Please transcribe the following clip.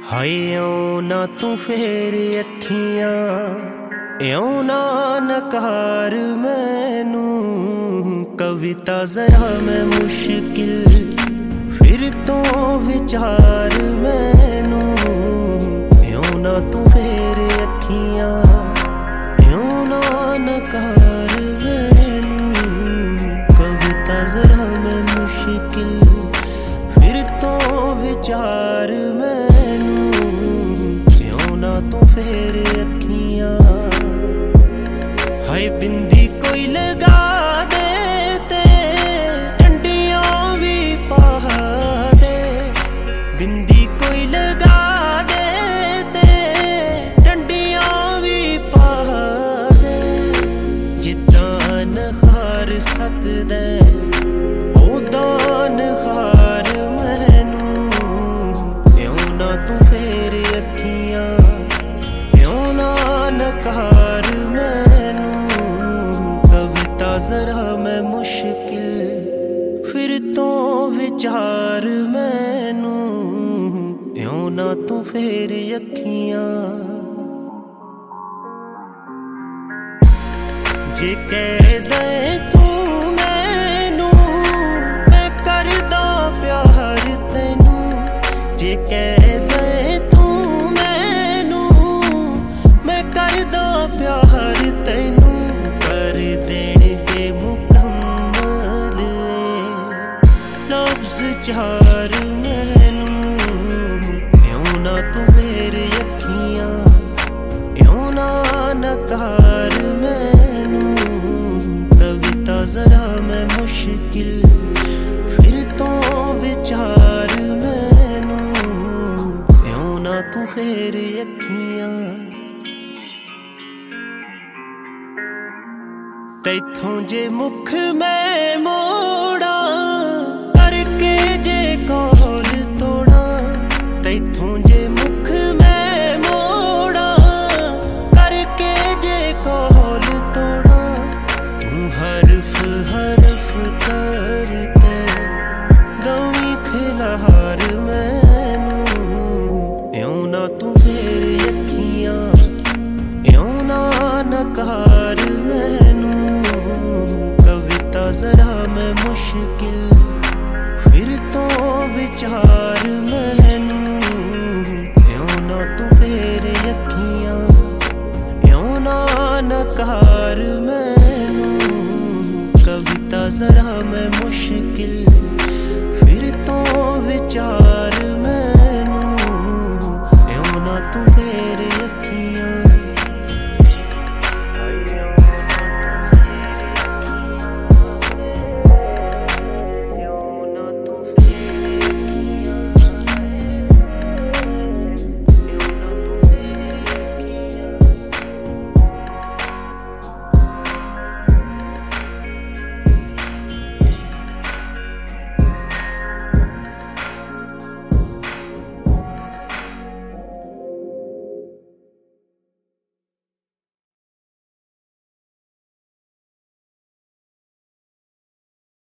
ਹਾਏ ਇਉਂ ਨਾ ਤੂੰ ਫੇਰ ਅੱਖੀਆਂ, ਇਉਂ ਨਾ ਨਕਾਰ ਮੈਨੂੰ। ਕਵਿਤਾ ਜ਼ਰਾ ਮੈਂ ਮੁਸ਼ਕਿਲ ਫਿਰ ਤੋਂ ਵਿਚਾਰ ਮੈਨੂੰ। ਇਉਂ ਨਾ ਤੂੰ ਫੇਰ ਅੱਖੀਆਂ, ਇਉਂ ਨਾ ਨਕਾਰ ਮੈਨੂੰ। ਕਵਿਤਾ ਜ਼ਰਾ ਮੈਂ ਮੁਸ਼ਕਿਲ ਫਿਰ ਤੋਂ ਵਿਚਾਰ ਮੈਨੂੰ। ਇਉਂ ਨਾ ਤੂੰ ਫੇਰ ਅੱਖੀਆਂ। ਹਾਏ ਬਿੰਦੀ ਕੋਈ ਲਗਾ ਦੇ ਤੇ ਡੰਡੀਆਂ ਵੀ ਪਾ ਦੇ। ਬਿੰਦੀ ਕੋਈ ਲਗਾ ਦੇ ਤੇ ਡੰਡੀਆਂ ਵੀ ਪਾ ਦੇ। ਜਿੱਦਾਂ ਨਖਾਰ ਸਕਦਾ ਉਦਾਂ ਨਖਾਰ ਮੈਨੂੰ। ਇਉਂ ਨਾ ਤੂੰ ਫੇਰ ਅੱਖੀਆਂ, ਇਉਂ ਨਾ ਨਕਾਰ ਮੈਨੂੰ। ਕਵਿਤਾ ਜ਼ਰਾ ਮੈਂ ਮੁਸ਼ਕਿਲ ਫਿਰ ਤੋਂ ਵਿਚਾਰ ਮੈਨੂੰ। ਇਉਂ ਨਾ ਤੂੰ ਫੇਰ ਅੱਖੀਆਂ। ਜੇ ਕਹਿ ਦੇ ਤੂੰ ਮੈਨੂੰ ਮੈਂ ਕਰਦਾ ਪਿਆਰ ਤੈਨੂੰ। ਜੇ ਕਹਿ ਦੇ ਤੂੰ ਮੈਨੂੰ ਮੈਂ ਕਰਦਾ ਪਿਆਰ ਤੈਨੂੰ। ਕਰ ਦੇਣਗੇ ਮੁਕੰਮਲ ਲਫ਼ਜ਼ ਚਾਰ ਮੈਨੂੰ। ਇਉਂ ਨਾ ਤੂੰ ਫੇਰ ਅੱਖੀਆਂ, ਇਉਂ ਨਾ ਨਕਾਰ ਮੈਨੂੰ। ਕਵਿਤਾ ਜ਼ਰਾ ਮੈਂ ਮੁਸ਼ਕਿਲ ਫਿਰ ਤੋਂ ਵਿਚਾਰ ਮੈਨੂੰ। ਇਉਂ ਨਾ ਤੂੰ ਫੇਰ ਅੱਖੀਆਂ। ਤੈਥੋਂ ਜੇ ਮੁਖ ਮੈਂ ਮੋੜਾਂ ਕਰਕੇ ਜੇ ਕੋਲ ਤੋੜਾਂ। ਤੈਥੋਂ ਜੇ ਮੁਖ ਮੈਂ ਮੋੜਾਂ ਕਰਕੇ ਜੇ ਕੋਲ ਤੋੜਾਂ। ਤੂੰ ਹਰਫ ਹਰਫ ਕਰਕੇ ਦਵੀਂ ਖਿਲਾਰ ਮੈਨੂੰ। ਇਉਂ ਨਾ ਤੂੰ ਫੇਰ ਅੱਖੀਆਂ, ਇਉਂ ਨਾ ਨਕਾਰ ਮੈਨੂੰ। ਕਵਿਤਾ ਜ਼ਰਾ ਮੈਂ ਮੁਸ਼ਕਿਲ ਫਿਰ ਤੋਂ ਵਿਚਾਰ ਮੈਨੂੰ। ਇਉਂ ਨਾ ਤੂੰ ਫੇਰ ਅੱਖੀਆਂ, ਇਉਂ ਨਾ ਨਕਾਰ ਮੈਨੂੰ। ਕਵਿਤਾ ਜ਼ਰਾ ਮੈਂ ਮੁਸ਼ਕਿਲ ਫਿਰ ਤੋਂ ਵਿਚਾਰ ਮੈਨੂੰ। ਇਉਂ ਨਾ ਤੂੰ ਫੇਰ